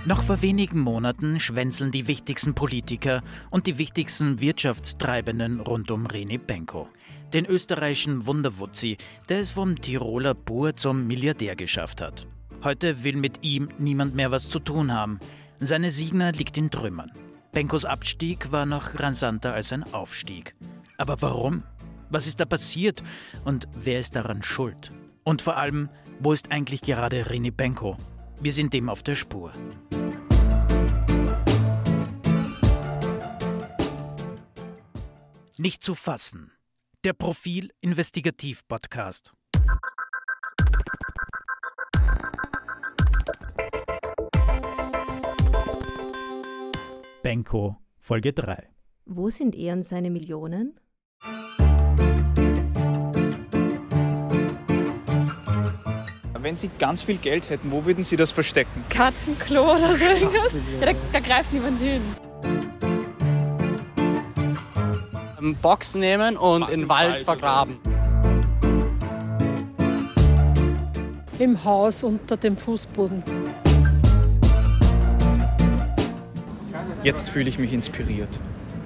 Noch vor wenigen Monaten schwänzeln die wichtigsten Politiker und die wichtigsten Wirtschaftstreibenden rund um René Benko. Den österreichischen Wunderwutzi, der es vom Tiroler Bur zum Milliardär geschafft hat. Heute will mit ihm niemand mehr was zu tun haben. Seine Signa liegt in Trümmern. Benkos Abstieg war noch rasanter als ein Aufstieg. Aber warum? Was ist da passiert? Und wer ist daran schuld? Und vor allem, wo ist eigentlich gerade René Benko? Wir sind dem auf der Spur. Nicht zu fassen. Der Profil-Investigativ-Podcast. Benko, Folge 3. Wo sind er und seine Millionen? Wenn Sie ganz viel Geld hätten, wo würden Sie das verstecken? Katzenklo oder so irgendwas? Ja, da greift niemand hin. Box nehmen und in den Wald vergraben. Im Haus unter dem Fußboden. Jetzt fühle ich mich inspiriert.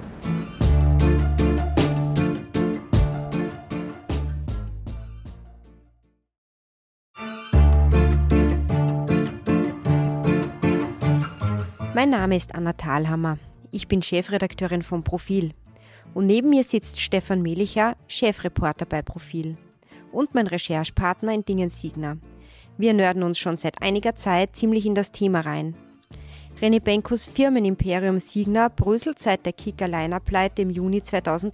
Mein Name ist Anna Thalhammer. Ich bin Chefredakteurin von Profil. Und neben mir sitzt Stefan Melicher, Chefreporter bei Profil. Und mein Recherchepartner in Dingen-Signa. Wir nörden uns schon seit einiger Zeit ziemlich in das Thema rein. René Benkos Firmenimperium Signa bröselt seit der Kicker-Liner-Pleite im Juni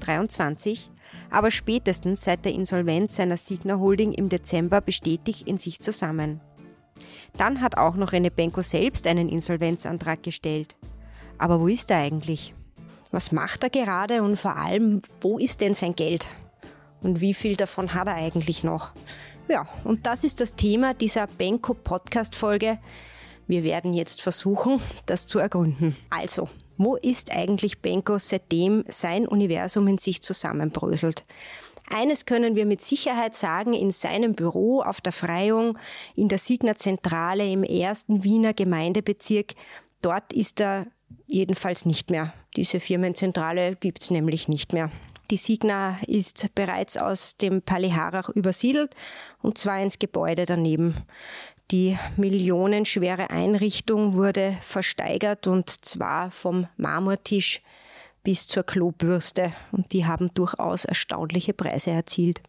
2023, aber spätestens seit der Insolvenz seiner Signa Holding im Dezember bestätigt in sich zusammen. Dann hat auch noch René Benko selbst einen Insolvenzantrag gestellt. Aber wo ist er eigentlich? Was macht er gerade und vor allem, wo ist denn sein Geld? Und wie viel davon hat er eigentlich noch? Ja, und das ist das Thema dieser Benko-Podcast-Folge. Wir werden jetzt versuchen, das zu ergründen. Also, wo ist eigentlich Benko, seitdem sein Universum in sich zusammenbröselt? Eines können wir mit Sicherheit sagen, in seinem Büro auf der Freiung, in der Signa-Zentrale im 1. Wiener Gemeindebezirk, dort ist er jedenfalls nicht mehr. Diese Firmenzentrale gibt's nämlich nicht mehr. Die Signa ist bereits aus dem Palais Harrach übersiedelt und zwar ins Gebäude daneben. Die millionenschwere Einrichtung wurde versteigert und zwar vom Marmortisch bis zur Klobürste und die haben durchaus erstaunliche Preise erzielt.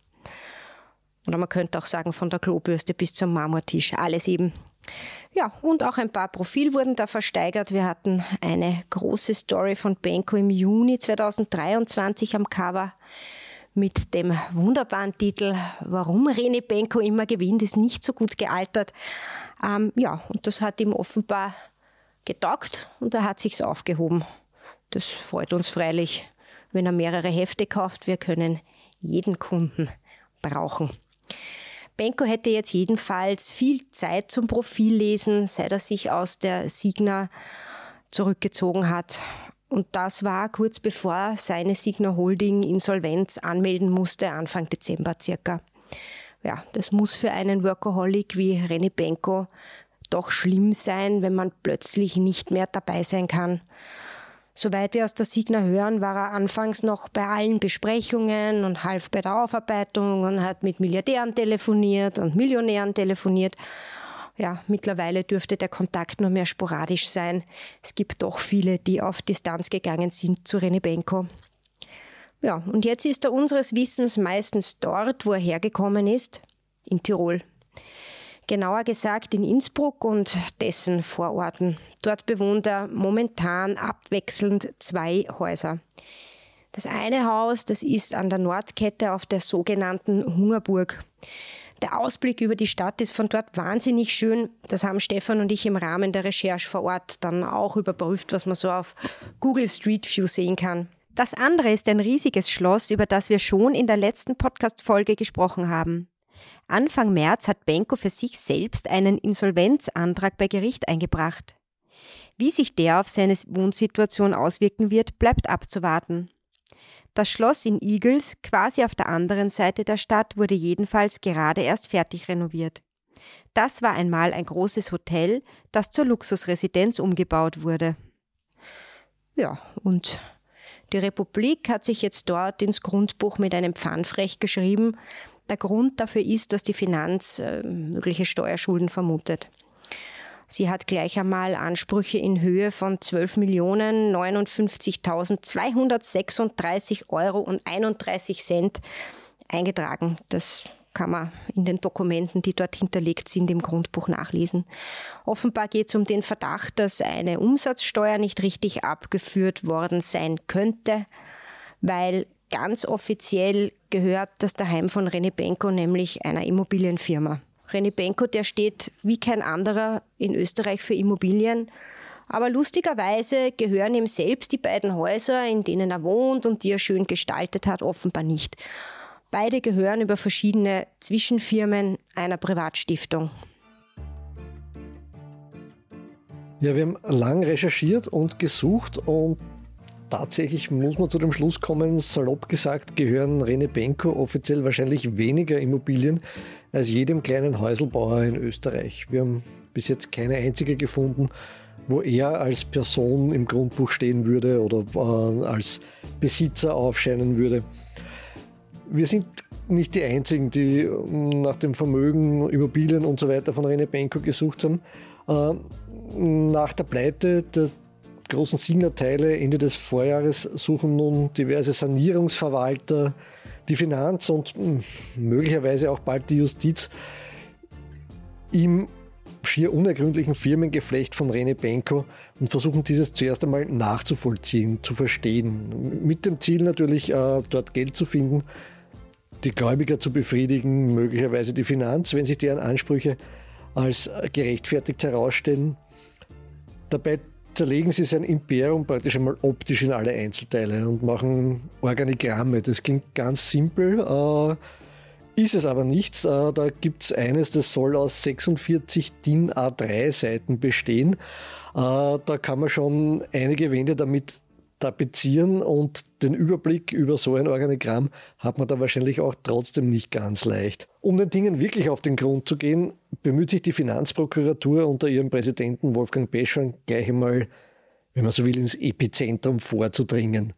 Oder man könnte auch sagen, von der Klobürste bis zum Marmortisch, alles eben. Ja, und auch ein paar Profil wurden da versteigert. Wir hatten eine große Story von Benko im Juni 2023 am Cover mit dem wunderbaren Titel "Warum René Benko immer gewinnt, ist nicht so gut gealtert". Ja, und das hat ihm offenbar getaugt und er hat sich's aufgehoben. Das freut uns freilich, wenn er mehrere Hefte kauft. Wir können jeden Kunden brauchen. Benko hätte jetzt jedenfalls viel Zeit zum Profillesen, seit er sich aus der Signa zurückgezogen hat. Und das war kurz bevor seine Signa Holding Insolvenz anmelden musste, Anfang Dezember circa. Ja, das muss für einen Workaholic wie René Benko doch schlimm sein, wenn man plötzlich nicht mehr dabei sein kann. Soweit wir aus der Signa hören, war er anfangs noch bei allen Besprechungen und half bei der Aufarbeitung und hat mit Milliardären telefoniert und Millionären telefoniert. Ja, mittlerweile dürfte der Kontakt nur mehr sporadisch sein. Es gibt doch viele, die auf Distanz gegangen sind zu René Benko. Ja, und jetzt ist er unseres Wissens meistens dort, wo er hergekommen ist, in Tirol. Genauer gesagt in Innsbruck und dessen Vororten. Dort bewohnt er momentan abwechselnd 2 Häuser. Das eine Haus, das ist an der Nordkette auf der sogenannten Hungerburg. Der Ausblick über die Stadt ist von dort wahnsinnig schön. Das haben Stefan und ich im Rahmen der Recherche vor Ort dann auch überprüft, was man so auf Google Street View sehen kann. Das andere ist ein riesiges Schloss, über das wir schon in der letzten Podcast-Folge gesprochen haben. Anfang März hat Benko für sich selbst einen Insolvenzantrag bei Gericht eingebracht. Wie sich der auf seine Wohnsituation auswirken wird, bleibt abzuwarten. Das Schloss in Igls, quasi auf der anderen Seite der Stadt, wurde jedenfalls gerade erst fertig renoviert. Das war einmal ein großes Hotel, das zur Luxusresidenz umgebaut wurde. Ja, und die Republik hat sich jetzt dort ins Grundbuch mit einem Pfannfrech geschrieben. Der Grund dafür ist, dass die Finanz mögliche Steuerschulden vermutet. Sie hat gleich einmal Ansprüche in Höhe von 12.059.236,31 € eingetragen. Das kann man in den Dokumenten, die dort hinterlegt sind, im Grundbuch nachlesen. Offenbar geht es um den Verdacht, dass eine Umsatzsteuer nicht richtig abgeführt worden sein könnte, weil ganz offiziell gehört das daheim von René Benko nämlich einer Immobilienfirma. René Benko, der steht wie kein anderer in Österreich für Immobilien. Aber lustigerweise gehören ihm selbst die beiden Häuser, in denen er wohnt und die er schön gestaltet hat, offenbar nicht. Beide gehören über verschiedene Zwischenfirmen einer Privatstiftung. Ja, wir haben lang recherchiert und gesucht und tatsächlich muss man zu dem Schluss kommen, salopp gesagt, gehören René Benko offiziell wahrscheinlich weniger Immobilien als jedem kleinen Häuselbauer in Österreich. Wir haben bis jetzt keine einzige gefunden, wo er als Person im Grundbuch stehen würde oder als Besitzer aufscheinen würde. Wir sind nicht die Einzigen, die nach dem Vermögen, Immobilien und so weiter von René Benko gesucht haben. Nach der Pleite der großen Signa-Teile Ende des Vorjahres suchen nun diverse Sanierungsverwalter, die Finanz und möglicherweise auch bald die Justiz im schier unergründlichen Firmengeflecht von René Benko und versuchen dieses zuerst einmal nachzuvollziehen, zu verstehen. Mit dem Ziel natürlich, dort Geld zu finden, die Gläubiger zu befriedigen, möglicherweise die Finanz, wenn sich deren Ansprüche als gerechtfertigt herausstellen. Dabei zerlegen sie sein Imperium praktisch einmal optisch in alle Einzelteile und machen Organigramme. Das klingt ganz simpel, ist es aber nicht. Da gibt es eines, das soll aus 46 DIN A3 Seiten bestehen. Da kann man schon einige Wände damit tapezieren und den Überblick über so ein Organigramm hat man da wahrscheinlich auch trotzdem nicht ganz leicht. Um den Dingen wirklich auf den Grund zu gehen, bemüht sich die Finanzprokuratur unter ihrem Präsidenten Wolfgang Peschorn gleich einmal, wenn man so will, ins Epizentrum vorzudringen.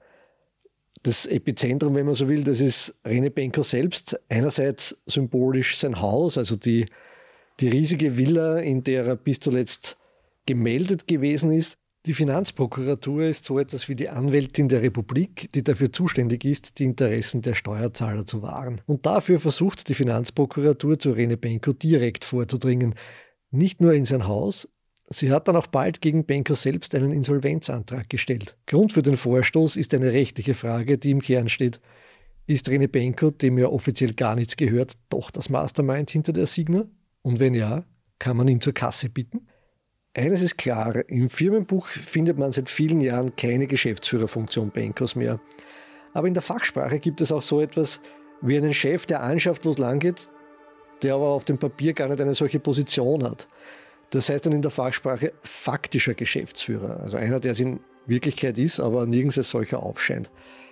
Das Epizentrum, wenn man so will, das ist René Benko selbst. Einerseits symbolisch sein Haus, also die riesige Villa, in der er bis zuletzt gemeldet gewesen ist. Die Finanzprokuratur ist so etwas wie die Anwältin der Republik, die dafür zuständig ist, die Interessen der Steuerzahler zu wahren. Und dafür versucht die Finanzprokuratur zu René Benko direkt vorzudringen. Nicht nur in sein Haus, sie hat dann auch bald gegen Benko selbst einen Insolvenzantrag gestellt. Grund für den Vorstoß ist eine rechtliche Frage, die im Kern steht. Ist René Benko, dem ja offiziell gar nichts gehört, doch das Mastermind hinter der Signa? Und wenn ja, kann man ihn zur Kasse bitten? Eines ist klar, im Firmenbuch findet man seit vielen Jahren keine Geschäftsführerfunktion Benkos mehr. Aber in der Fachsprache gibt es auch so etwas wie einen Chef, der anschafft, wo es lang geht, der aber auf dem Papier gar nicht eine solche Position hat. Das heißt dann in der Fachsprache faktischer Geschäftsführer, also einer, der es in Wirklichkeit ist, aber nirgends als solcher aufscheint.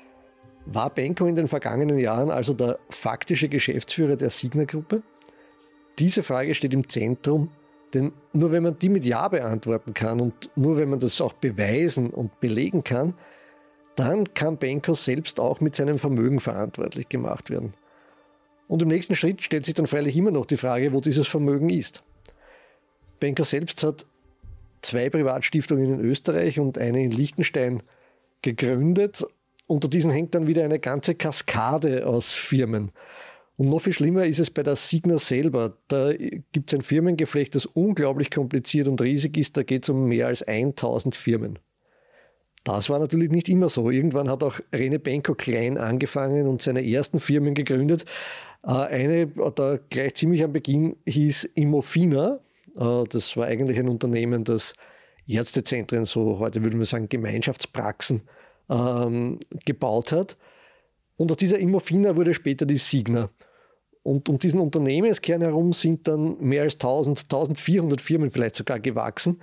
War Benko in den vergangenen Jahren also der faktische Geschäftsführer der Signa-Gruppe? Diese Frage steht im Zentrum. Denn nur wenn man die mit Ja beantworten kann und nur wenn man das auch beweisen und belegen kann, dann kann Benko selbst auch mit seinem Vermögen verantwortlich gemacht werden. Und im nächsten Schritt stellt sich dann freilich immer noch die Frage, wo dieses Vermögen ist. Benko selbst hat 2 Privatstiftungen in Österreich und eine in Liechtenstein gegründet. Unter diesen hängt dann wieder eine ganze Kaskade aus Firmen. Und noch viel schlimmer ist es bei der Signa selber. Da gibt es ein Firmengeflecht, das unglaublich kompliziert und riesig ist. Da geht es um mehr als 1000 Firmen. Das war natürlich nicht immer so. Irgendwann hat auch René Benko klein angefangen und seine ersten Firmen gegründet. Eine, da gleich ziemlich am Beginn, hieß Immofina. Das war eigentlich ein Unternehmen, das Ärztezentren, so heute würde man sagen Gemeinschaftspraxen, gebaut hat. Und aus dieser Immofina wurde später die Signa. Und um diesen Unternehmenskern herum sind dann mehr als 1400 Firmen vielleicht sogar gewachsen.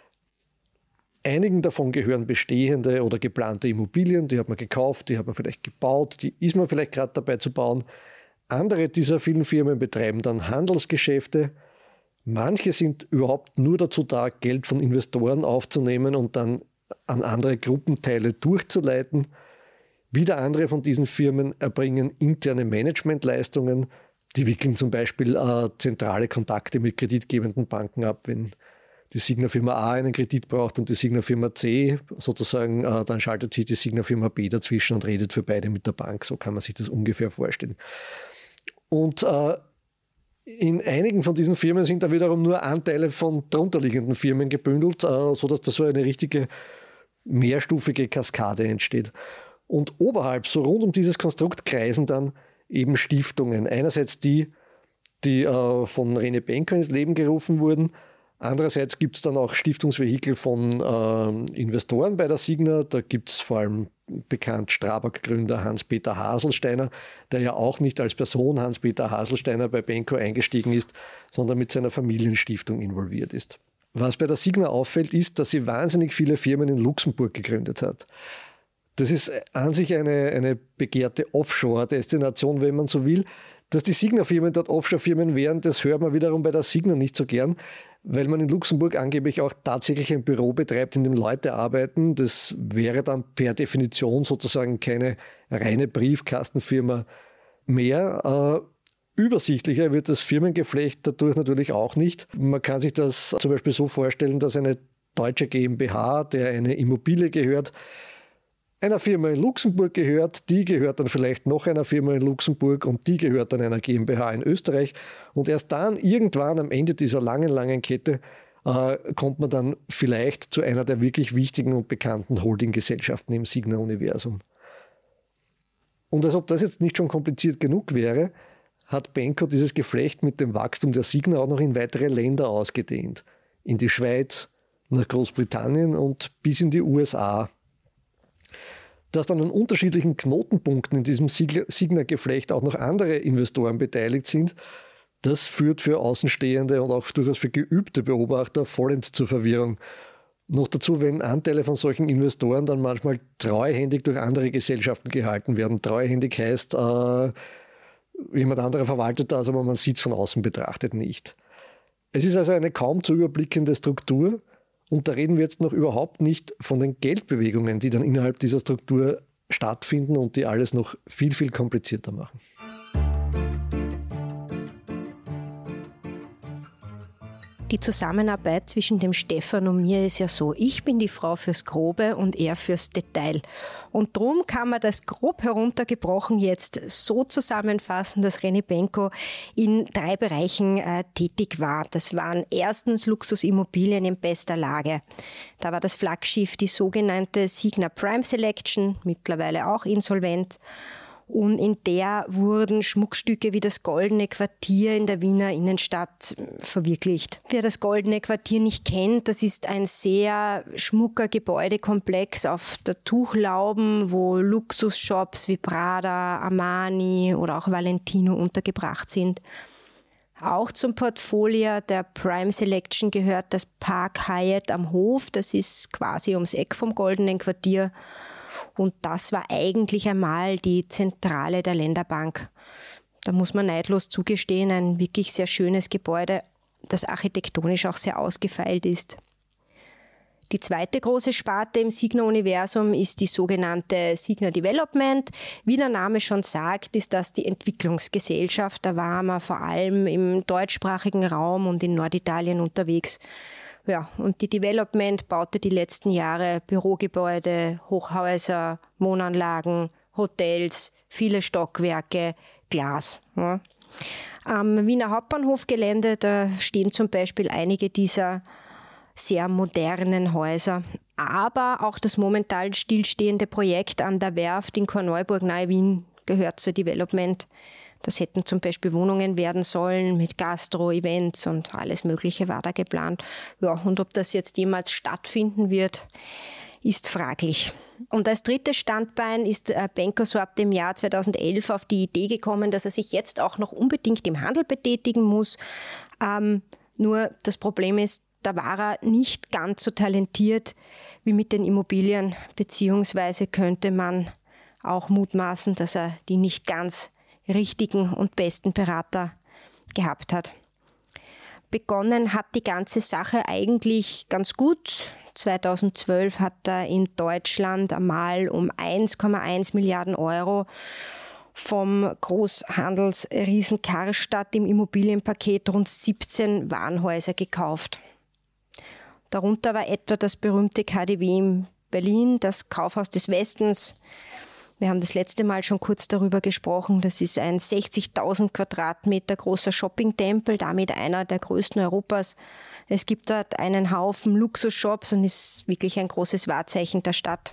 Einigen davon gehören bestehende oder geplante Immobilien, die hat man gekauft, die hat man vielleicht gebaut, die ist man vielleicht gerade dabei zu bauen. Andere dieser vielen Firmen betreiben dann Handelsgeschäfte Manche sind überhaupt nur dazu da, Geld von Investoren aufzunehmen und dann an andere Gruppenteile durchzuleiten. Wieder andere von diesen Firmen erbringen interne Managementleistungen. Die wickeln zum Beispiel zentrale Kontakte mit kreditgebenden Banken ab, wenn die Signa-Firma A einen Kredit braucht und die Signa-Firma C sozusagen, dann schaltet sich die Signa-Firma B dazwischen und redet für beide mit der Bank. So kann man sich das ungefähr vorstellen. Und in einigen von diesen Firmen sind da wiederum nur Anteile von darunterliegenden Firmen gebündelt, sodass da so eine richtige mehrstufige Kaskade entsteht. Und oberhalb, so rund um dieses Konstrukt, kreisen dann eben Stiftungen. Einerseits die von Rene Benko ins Leben gerufen wurden. Andererseits gibt es dann auch Stiftungsvehikel von Investoren bei der Signa. Da gibt es vor allem bekannt Strabag-Gründer Hans-Peter Haselsteiner, der ja auch nicht als Person Hans-Peter Haselsteiner bei Benko eingestiegen ist, sondern mit seiner Familienstiftung involviert ist. Was bei der Signa auffällt, ist, dass sie wahnsinnig viele Firmen in Luxemburg gegründet hat. Das ist an sich eine begehrte Offshore-Destination, wenn man so will. Dass die Signa-Firmen dort Offshore-Firmen wären, das hört man wiederum bei der Signa nicht so gern, weil man in Luxemburg angeblich auch tatsächlich ein Büro betreibt, in dem Leute arbeiten. Das wäre dann per Definition sozusagen keine reine Briefkastenfirma mehr. Übersichtlicher wird das Firmengeflecht dadurch natürlich auch nicht. Man kann sich das zum Beispiel so vorstellen, dass eine deutsche GmbH, der eine Immobilie gehört, einer Firma in Luxemburg gehört, die gehört dann vielleicht noch einer Firma in Luxemburg und die gehört dann einer GmbH in Österreich. Und erst dann irgendwann am Ende dieser langen Kette kommt man dann vielleicht zu einer der wirklich wichtigen und bekannten Holdinggesellschaften im Signa-Universum. Und als ob das jetzt nicht schon kompliziert genug wäre, hat Benko dieses Geflecht mit dem Wachstum der Signa auch noch in weitere Länder ausgedehnt. In die Schweiz, nach Großbritannien und bis in die USA. Dass dann an unterschiedlichen Knotenpunkten in diesem Signa-Geflecht auch noch andere Investoren beteiligt sind, das führt für Außenstehende und auch durchaus für geübte Beobachter vollends zur Verwirrung. Noch dazu, wenn Anteile von solchen Investoren dann manchmal treuhändig durch andere Gesellschaften gehalten werden. Treuhändig heißt, jemand anderer verwaltet das, aber man sieht es von außen betrachtet nicht. Es ist also eine kaum zu überblickende Struktur. Und da reden wir jetzt noch überhaupt nicht von den Geldbewegungen, die dann innerhalb dieser Struktur stattfinden und die alles noch viel, viel komplizierter machen. Die Zusammenarbeit zwischen dem Stefan und mir ist ja so, ich bin die Frau fürs Grobe und er fürs Detail. Und darum kann man das grob heruntergebrochen jetzt so zusammenfassen, dass Rene Benko in 3 Bereichen tätig war. Das waren erstens Luxusimmobilien in bester Lage. Da war das Flaggschiff die sogenannte Signa Prime Selection, mittlerweile auch insolvent. Und in der wurden Schmuckstücke wie das Goldene Quartier in der Wiener Innenstadt verwirklicht. Wer das Goldene Quartier nicht kennt, das ist ein sehr schmucker Gebäudekomplex auf der Tuchlauben, wo Luxusshops wie Prada, Armani oder auch Valentino untergebracht sind. Auch zum Portfolio der Prime Selection gehört das Park Hyatt am Hof. Das ist quasi ums Eck vom Goldenen Quartier. Und das war eigentlich einmal die Zentrale der Länderbank. Da muss man neidlos zugestehen, ein wirklich sehr schönes Gebäude, das architektonisch auch sehr ausgefeilt ist. Die zweite große Sparte im Signa-Universum ist die sogenannte Signa Development. Wie der Name schon sagt, ist das die Entwicklungsgesellschaft. Da waren wir vor allem im deutschsprachigen Raum und in Norditalien unterwegs. Ja, und die Development baute die letzten Jahre Bürogebäude, Hochhäuser, Wohnanlagen, Hotels, viele Stockwerke, Glas. Ja. Am Wiener Hauptbahnhofgelände, da stehen zum Beispiel einige dieser sehr modernen Häuser. Aber auch das momentan stillstehende Projekt an der Werft in Korneuburg nahe Wien gehört zur Development. Das hätten zum Beispiel Wohnungen werden sollen mit Gastro, Events und alles Mögliche war da geplant. Ja, und ob das jetzt jemals stattfinden wird, ist fraglich. Und als drittes Standbein ist Benko so ab dem Jahr 2011 auf die Idee gekommen, dass er sich jetzt auch noch unbedingt im Handel betätigen muss. Nur das Problem ist, da war er nicht ganz so talentiert wie mit den Immobilien, beziehungsweise könnte man auch mutmaßen, dass er die nicht ganz richtigen und besten Berater gehabt hat. Begonnen hat die ganze Sache eigentlich ganz gut. 2012 hat er in Deutschland einmal um 1,1 Milliarden Euro vom Großhandelsriesen Karstadt im Immobilienpaket rund 17 Warenhäuser gekauft. Darunter war etwa das berühmte KaDeWe in Berlin, das Kaufhaus des Westens. Wir haben das letzte Mal schon kurz darüber gesprochen. Das ist ein 60.000 Quadratmeter großer Shoppingtempel, damit einer der größten Europas. Es gibt dort einen Haufen Luxusshops und ist wirklich ein großes Wahrzeichen der Stadt.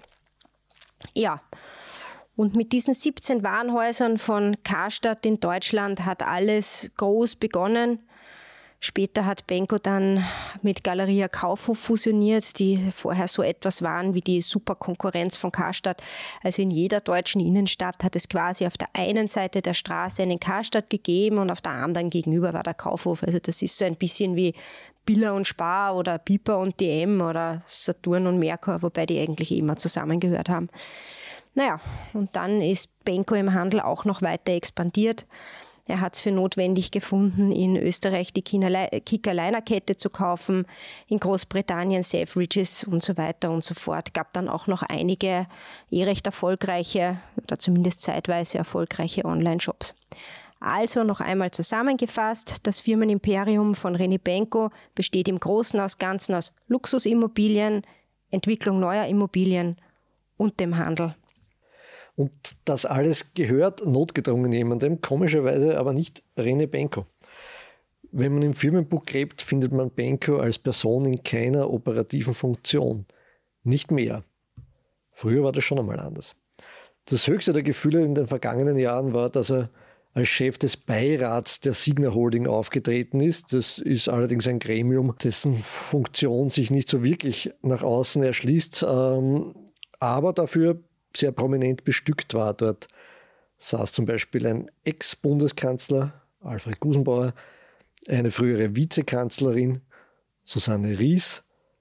Ja, und mit diesen 17 Warenhäusern von Karstadt in Deutschland hat alles groß begonnen. Später hat Benko dann mit Galeria Kaufhof fusioniert, die vorher so etwas waren wie die Superkonkurrenz von Karstadt. Also in jeder deutschen Innenstadt hat es quasi auf der einen Seite der Straße einen Karstadt gegeben und auf der anderen gegenüber war der Kaufhof. Also das ist so ein bisschen wie Billa und Spar oder Piper und DM oder Saturn und Merkur, wobei die eigentlich immer zusammengehört haben. Naja, und dann ist Benko im Handel auch noch weiter expandiert. Er hat es für notwendig gefunden, in Österreich die Kickerliner-Kette zu kaufen, in Großbritannien Selfridges und so weiter und so fort. Gab dann auch noch einige recht erfolgreiche oder zumindest zeitweise erfolgreiche Online-Shops. Also noch einmal zusammengefasst, das Firmenimperium von René Benko besteht im Großen und Ganzen aus Luxusimmobilien, Entwicklung neuer Immobilien und dem Handel. Und das alles gehört notgedrungen jemandem, komischerweise aber nicht René Benko. Wenn man im Firmenbuch gräbt, findet man Benko als Person in keiner operativen Funktion. Nicht mehr. Früher war das schon einmal anders. Das höchste der Gefühle in den vergangenen Jahren war, dass er als Chef des Beirats der Signa Holding aufgetreten ist. Das ist allerdings ein Gremium, dessen Funktion sich nicht so wirklich nach außen erschließt, aber dafür sehr prominent bestückt war. Dort saß zum Beispiel ein Ex-Bundeskanzler, Alfred Gusenbauer, eine frühere Vizekanzlerin, Susanne Ries,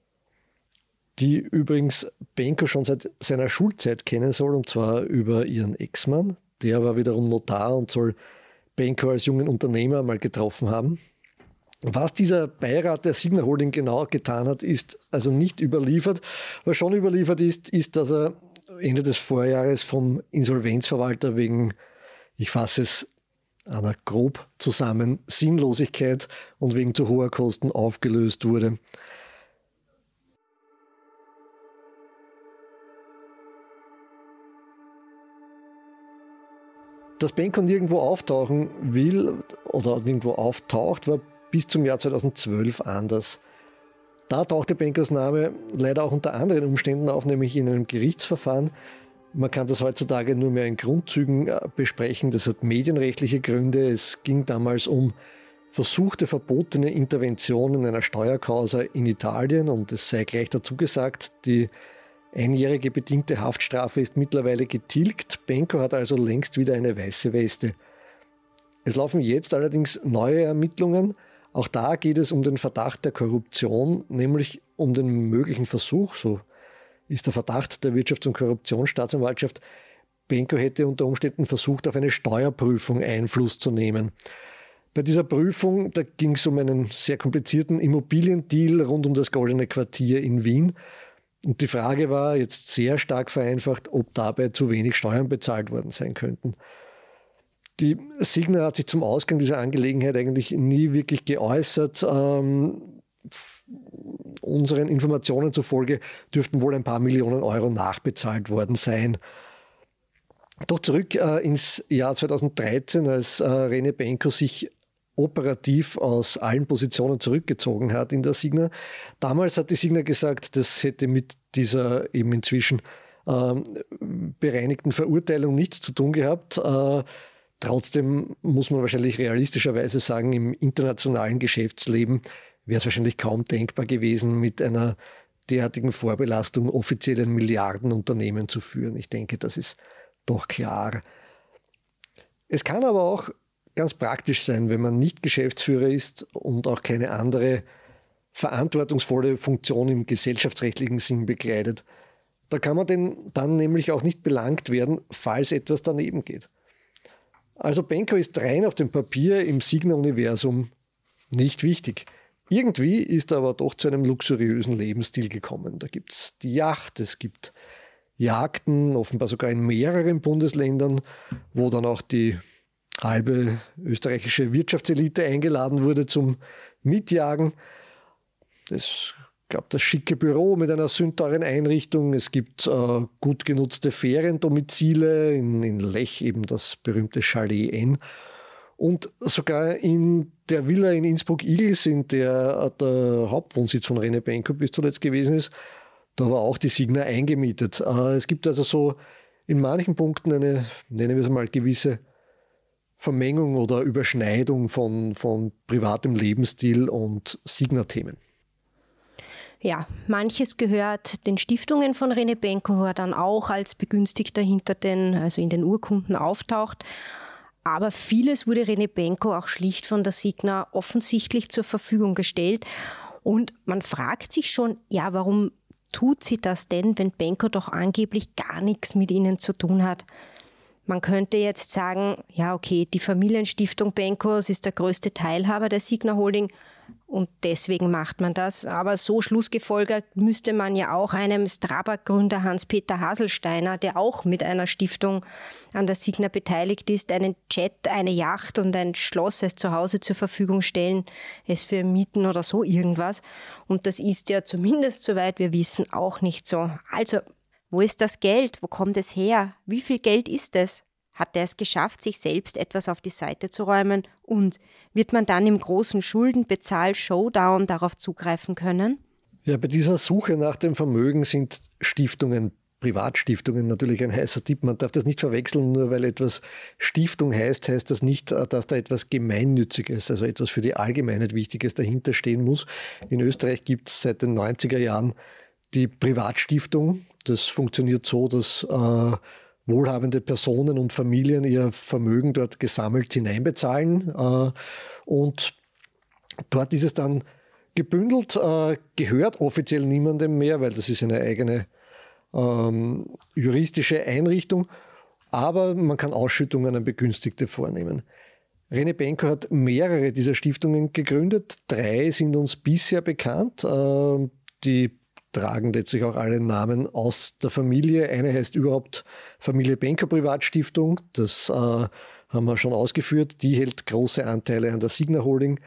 die übrigens Benko schon seit seiner Schulzeit kennen soll, und zwar über ihren Ex-Mann. Der war wiederum Notar und soll Benko als jungen Unternehmer mal getroffen haben. Was dieser Beirat der Signa Holding genau getan hat, ist also nicht überliefert. Was schon überliefert ist, dass er Ende des Vorjahres vom Insolvenzverwalter wegen, ich fasse es einer grob zusammen, Sinnlosigkeit und wegen zu hoher Kosten aufgelöst wurde. Dass Benko nirgendwo auftauchen will oder nirgendwo auftaucht, war bis zum Jahr 2012 anders. Da tauchte Benkos Name leider auch unter anderen Umständen auf, nämlich in einem Gerichtsverfahren. Man kann das heutzutage nur mehr in Grundzügen besprechen. Das hat medienrechtliche Gründe. Es ging damals um versuchte verbotene Interventionen einer Steuerkausa in Italien, und es sei gleich dazu gesagt, die einjährige bedingte Haftstrafe ist mittlerweile getilgt. Benko hat also längst wieder eine weiße Weste. Es laufen jetzt allerdings neue Ermittlungen. Auch da geht es um den Verdacht der Korruption, nämlich um den möglichen Versuch, so ist der Verdacht der Wirtschafts- und Korruptionsstaatsanwaltschaft, Benko hätte unter Umständen versucht, auf eine Steuerprüfung Einfluss zu nehmen. Bei dieser Prüfung, da ging es um einen sehr komplizierten Immobiliendeal rund um das Goldene Quartier in Wien. Und die Frage war jetzt sehr stark vereinfacht, ob dabei zu wenig Steuern bezahlt worden sein könnten. Die Signa hat sich zum Ausgang dieser Angelegenheit eigentlich nie wirklich geäußert. Unseren Informationen zufolge dürften wohl ein paar Millionen Euro nachbezahlt worden sein. Doch zurück ins Jahr 2013, als René Benko sich operativ aus allen Positionen zurückgezogen hat in der Signa. Damals hat die Signa gesagt, das hätte mit dieser eben inzwischen bereinigten Verurteilung nichts zu tun gehabt. Trotzdem muss man wahrscheinlich realistischerweise sagen, im internationalen Geschäftsleben wäre es wahrscheinlich kaum denkbar gewesen, mit einer derartigen Vorbelastung offiziell ein Milliardenunternehmen zu führen. Ich denke, das ist doch klar. Es kann aber auch ganz praktisch sein, wenn man nicht Geschäftsführer ist und auch keine andere verantwortungsvolle Funktion im gesellschaftsrechtlichen Sinn bekleidet. Da kann man denn dann nämlich auch nicht belangt werden, falls etwas daneben geht. Also Benko ist rein auf dem Papier im Signa-Universum nicht wichtig. Irgendwie ist er aber doch zu einem luxuriösen Lebensstil gekommen. Da gibt es die Yacht, es gibt Jagden, offenbar sogar in mehreren Bundesländern, wo dann auch die halbe österreichische Wirtschaftselite eingeladen wurde zum Mitjagen. Es gab das schicke Büro mit einer sündteuren Einrichtung. Es gibt gut genutzte Feriendomizile, in Lech eben das berühmte Chalet N. Und sogar in der Villa in Innsbruck-Igls, in der der Hauptwohnsitz von René Benko bis zuletzt gewesen ist, da war auch die Signa eingemietet. Es gibt also so in manchen Punkten eine, nennen wir es mal, gewisse Vermengung oder Überschneidung von privatem Lebensstil und Signa-Themen. Ja, manches gehört den Stiftungen von René Benko, wo er dann auch als Begünstigter also in den Urkunden auftaucht. Aber vieles wurde René Benko auch schlicht von der Signa offensichtlich zur Verfügung gestellt. Und man fragt sich schon, ja, warum tut sie das denn, wenn Benko doch angeblich gar nichts mit ihnen zu tun hat? Man könnte jetzt sagen, ja okay, die Familienstiftung Benkos ist der größte Teilhaber der Signa Holding und deswegen macht man das. Aber so schlussgefolgert müsste man ja auch einem Strabag-Gründer Hans-Peter Haselsteiner, der auch mit einer Stiftung an der Signa beteiligt ist, einen Jet, eine Yacht und ein Schloss als Zuhause zur Verfügung stellen, es für Mieten oder so irgendwas. Und das ist ja zumindest, soweit wir wissen, auch nicht so. Also, wo ist das Geld? Wo kommt es her? Wie viel Geld ist es? Hat er es geschafft, sich selbst etwas auf die Seite zu räumen? Und wird man dann im großen Schuldenbezahl-Showdown darauf zugreifen können? Ja, bei dieser Suche nach dem Vermögen sind Stiftungen, Privatstiftungen natürlich ein heißer Tipp. Man darf das nicht verwechseln, nur weil etwas Stiftung heißt das nicht, dass da etwas Gemeinnütziges, also etwas für die Allgemeinheit Wichtiges dahinter stehen muss. In Österreich gibt es seit den 90er Jahren die Privatstiftung. Das funktioniert so, dass wohlhabende Personen und Familien ihr Vermögen dort gesammelt hineinbezahlen. Und dort ist es dann gebündelt, gehört offiziell niemandem mehr, weil das ist eine eigene juristische Einrichtung. Aber man kann Ausschüttungen an Begünstigte vornehmen. René Benko hat mehrere dieser Stiftungen gegründet. 3 sind uns bisher bekannt. Die tragen letztlich auch alle Namen aus der Familie. Eine heißt überhaupt Familie Benko Privatstiftung. Das haben wir schon ausgeführt. Die hält große Anteile an der Signa Holding.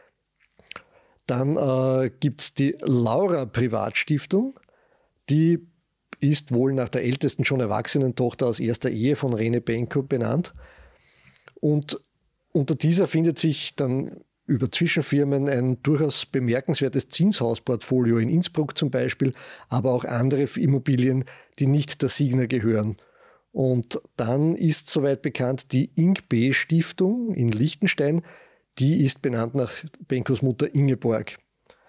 Dann gibt es die Laura Privatstiftung. Die ist wohl nach der ältesten schon erwachsenen Tochter aus erster Ehe von René Benko benannt. Und unter dieser findet sich dann über Zwischenfirmen ein durchaus bemerkenswertes Zinshausportfolio in Innsbruck zum Beispiel, aber auch andere Immobilien, die nicht der Signa gehören. Und dann ist soweit bekannt die Ing-B-Stiftung in Liechtenstein, die ist benannt nach Benkos Mutter Ingeborg.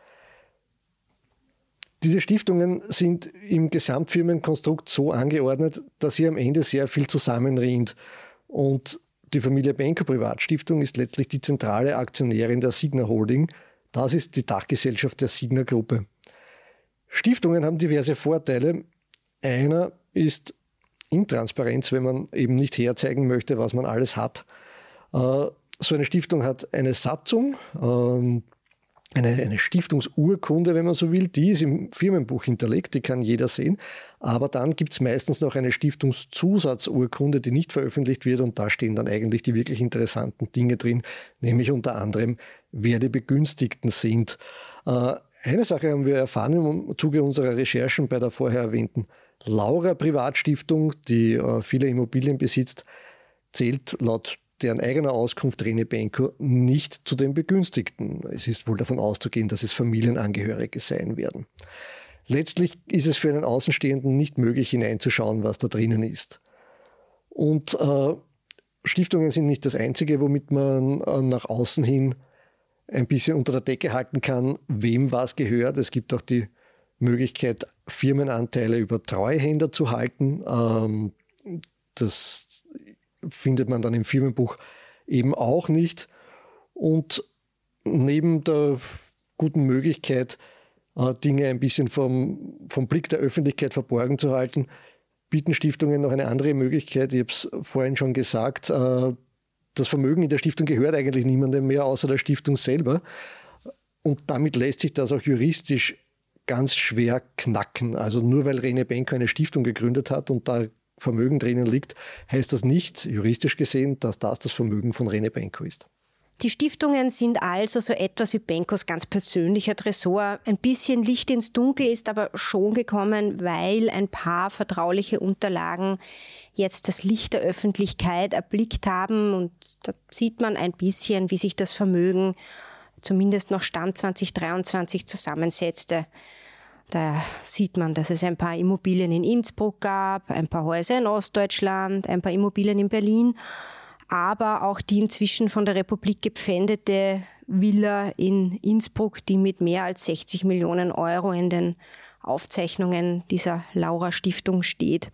Diese Stiftungen sind im Gesamtfirmenkonstrukt so angeordnet, dass hier am Ende sehr viel zusammenrinnt. Und die Familie Benko Privatstiftung ist letztlich die zentrale Aktionärin der Signa Holding. Das ist die Dachgesellschaft der Signa Gruppe. Stiftungen haben diverse Vorteile. Einer ist Intransparenz, wenn man eben nicht herzeigen möchte, was man alles hat. So eine Stiftung hat eine Satzung, eine Stiftungsurkunde, wenn man so will, die ist im Firmenbuch hinterlegt, die kann jeder sehen. Aber dann gibt es meistens noch eine Stiftungszusatzurkunde, die nicht veröffentlicht wird und da stehen dann eigentlich die wirklich interessanten Dinge drin, nämlich unter anderem, wer die Begünstigten sind. Eine Sache haben wir erfahren im Zuge unserer Recherchen bei der vorher erwähnten Laura Privatstiftung, die viele Immobilien besitzt, zählt laut deren eigener Auskunft René Benko nicht zu den Begünstigten. Es ist wohl davon auszugehen, dass es Familienangehörige sein werden. Letztlich ist es für einen Außenstehenden nicht möglich, hineinzuschauen, was da drinnen ist. Und Stiftungen sind nicht das Einzige, womit man nach außen hin ein bisschen unter der Decke halten kann, wem was gehört. Es gibt auch die Möglichkeit, Firmenanteile über Treuhänder zu halten. Das findet man dann im Firmenbuch eben auch nicht. Und neben der guten Möglichkeit, Dinge ein bisschen vom Blick der Öffentlichkeit verborgen zu halten, bieten Stiftungen noch eine andere Möglichkeit. Ich habe es vorhin schon gesagt, das Vermögen in der Stiftung gehört eigentlich niemandem mehr, außer der Stiftung selber. Und damit lässt sich das auch juristisch ganz schwer knacken. Also nur weil Rene Benko eine Stiftung gegründet hat und da Vermögen drinnen liegt, heißt das nicht, juristisch gesehen, dass das Vermögen von Rene Benko ist. Die Stiftungen sind also so etwas wie Benkos ganz persönlicher Tresor. Ein bisschen Licht ins Dunkel ist aber schon gekommen, weil ein paar vertrauliche Unterlagen jetzt das Licht der Öffentlichkeit erblickt haben. Und da sieht man ein bisschen, wie sich das Vermögen zumindest noch Stand 2023 zusammensetzte. Da sieht man, dass es ein paar Immobilien in Innsbruck gab, ein paar Häuser in Ostdeutschland, ein paar Immobilien in Berlin, aber auch die inzwischen von der Republik gepfändete Villa in Innsbruck, die mit mehr als 60 Millionen Euro in den Aufzeichnungen dieser Laura-Stiftung steht.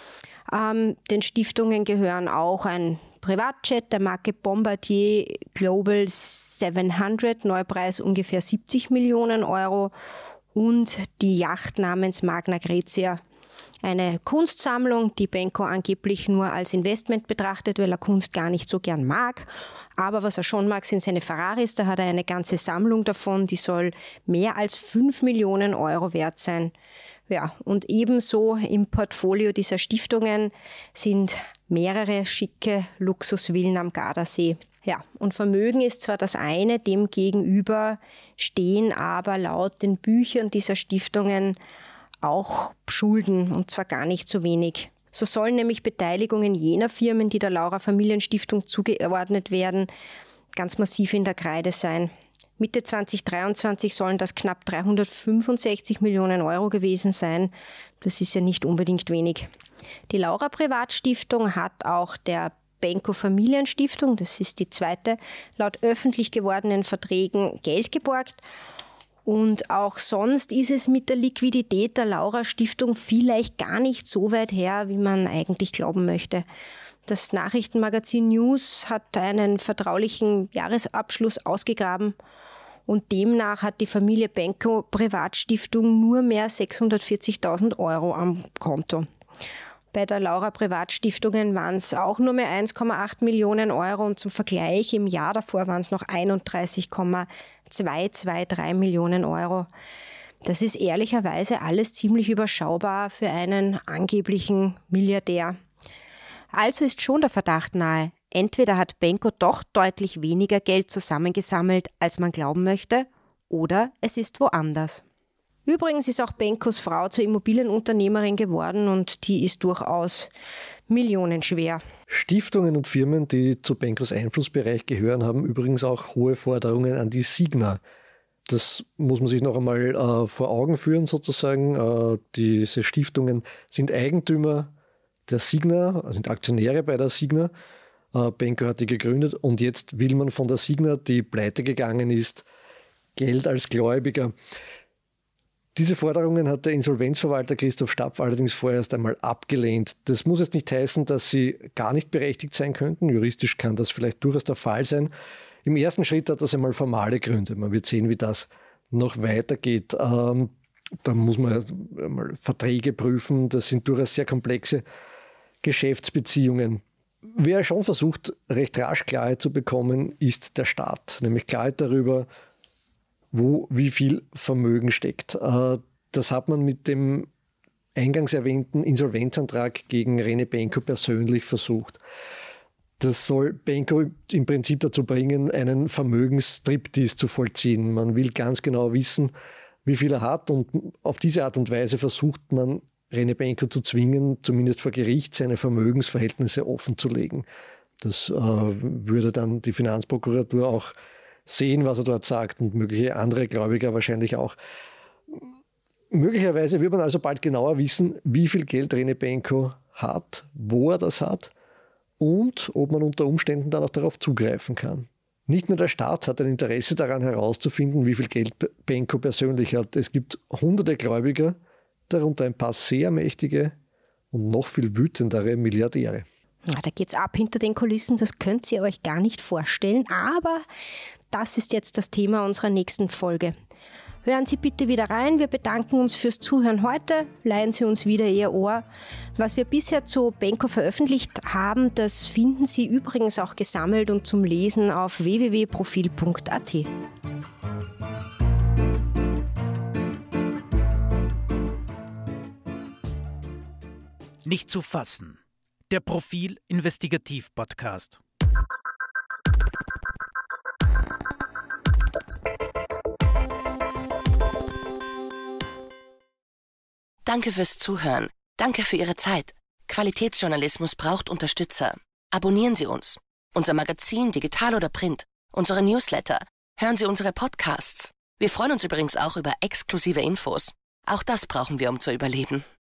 Den Stiftungen gehören auch ein Privatjet der Marke Bombardier Global 700, Neupreis ungefähr 70 Millionen Euro, und die Yacht namens Magna Graecia. Eine Kunstsammlung, die Benko angeblich nur als Investment betrachtet, weil er Kunst gar nicht so gern mag. Aber was er schon mag, sind seine Ferraris. Da hat er eine ganze Sammlung davon, die soll mehr als 5 Millionen Euro wert sein. Ja, und ebenso im Portfolio dieser Stiftungen sind mehrere schicke Luxusvillen am Gardasee. Ja, und Vermögen ist zwar das eine, dem gegenüber stehen aber laut den Büchern dieser Stiftungen auch Schulden, und zwar gar nicht so wenig. So sollen nämlich Beteiligungen jener Firmen, die der Laura Familienstiftung zugeordnet werden, ganz massiv in der Kreide sein. Mitte 2023 sollen das knapp 365 Millionen Euro gewesen sein. Das ist ja nicht unbedingt wenig. Die Laura Privatstiftung hat auch der Benko Familienstiftung, das ist die zweite, laut öffentlich gewordenen Verträgen Geld geborgt. Und auch sonst ist es mit der Liquidität der Laura Stiftung vielleicht gar nicht so weit her, wie man eigentlich glauben möchte. Das Nachrichtenmagazin News hat einen vertraulichen Jahresabschluss ausgegraben und demnach hat die Familie Benko Privatstiftung nur mehr 640.000 Euro am Konto. Bei der Laura Privatstiftungen waren es auch nur mehr 1,8 Millionen Euro und zum Vergleich im Jahr davor waren es noch 31,223 Millionen Euro. Das ist ehrlicherweise alles ziemlich überschaubar für einen angeblichen Milliardär. Also ist schon der Verdacht nahe, entweder hat Benko doch deutlich weniger Geld zusammengesammelt, als man glauben möchte, oder es ist woanders. Übrigens ist auch Benkos Frau zur Immobilienunternehmerin geworden und die ist durchaus millionenschwer. Stiftungen und Firmen, die zu Benkos Einflussbereich gehören, haben übrigens auch hohe Forderungen an die Signa. Das muss man sich noch einmal vor Augen führen sozusagen. Diese Stiftungen sind Eigentümer der Signa, also sind Aktionäre bei der Signa. Benko hat die gegründet und jetzt will man von der Signa, die pleite gegangen ist, Geld als Gläubiger. Diese Forderungen hat der Insolvenzverwalter Christoph Stapf allerdings vorerst einmal abgelehnt. Das muss jetzt nicht heißen, dass sie gar nicht berechtigt sein könnten. Juristisch kann das vielleicht durchaus der Fall sein. Im ersten Schritt hat das einmal formale Gründe. Man wird sehen, wie das noch weitergeht. Da muss man mal Verträge prüfen. Das sind durchaus sehr komplexe Geschäftsbeziehungen. Wer schon versucht, recht rasch Klarheit zu bekommen, ist der Staat. Nämlich Klarheit darüber, wo wie viel Vermögen steckt. Das hat man mit dem eingangs erwähnten Insolvenzantrag gegen Rene Benko persönlich versucht. Das soll Benko im Prinzip dazu bringen, einen Vermögensstriptease zu vollziehen. Man will ganz genau wissen, wie viel er hat, und auf diese Art und Weise versucht man, Rene Benko zu zwingen, zumindest vor Gericht seine Vermögensverhältnisse offenzulegen. Das würde dann die Finanzprokuratur auch sehen, was er dort sagt, und mögliche andere Gläubiger wahrscheinlich auch. Möglicherweise wird man also bald genauer wissen, wie viel Geld Rene Benko hat, wo er das hat und ob man unter Umständen dann auch darauf zugreifen kann. Nicht nur der Staat hat ein Interesse daran herauszufinden, wie viel Geld Benko persönlich hat. Es gibt hunderte Gläubiger, darunter ein paar sehr mächtige und noch viel wütendere Milliardäre. Ja, da geht's ab hinter den Kulissen, das könnt ihr euch gar nicht vorstellen, aber das ist jetzt das Thema unserer nächsten Folge. Hören Sie bitte wieder rein, wir bedanken uns fürs Zuhören heute, leihen Sie uns wieder Ihr Ohr. Was wir bisher zu Benko veröffentlicht haben, das finden Sie übrigens auch gesammelt und zum Lesen auf www.profil.at. Nicht zu fassen. Der Profil Investigativ Podcast. Danke fürs Zuhören. Danke für Ihre Zeit. Qualitätsjournalismus braucht Unterstützer. Abonnieren Sie uns. Unser Magazin, digital oder print. Unsere Newsletter. Hören Sie unsere Podcasts. Wir freuen uns übrigens auch über exklusive Infos. Auch das brauchen wir, um zu überleben.